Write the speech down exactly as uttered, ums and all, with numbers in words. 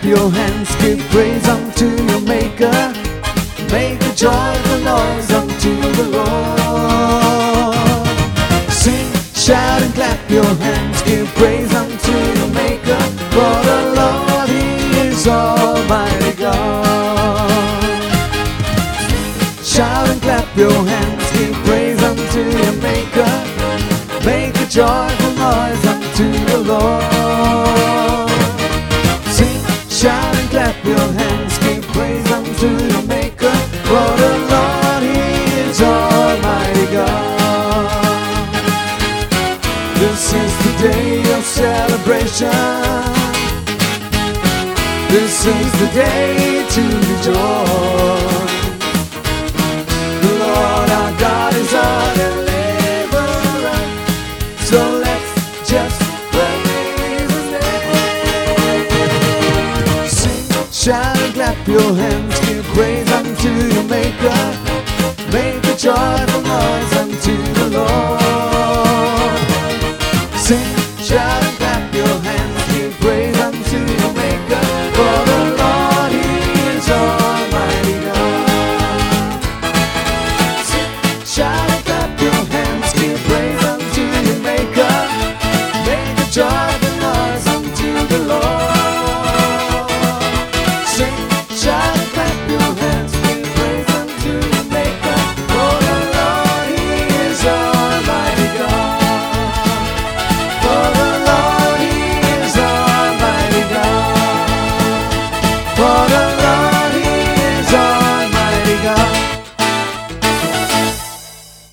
your hands, give praise unto your Maker. Make a joyful noise unto the Lord. Sing, shout and clap your hands, give praise unto your Maker. For the Lord, He is Almighty God. Shout and clap your hands, give praise unto your Maker. Make a joyful noise unto the Lord. Sing, shout and clap your hands, give praise unto your Maker. For the Lord, He is Almighty God. This is the day of celebration. This is the day to rejoice. The Lord our God is our deliverer. So let's just praise His name. Sing, shout and clap your hands, give praise unto your Maker. Make a joyful noise unto the Lord.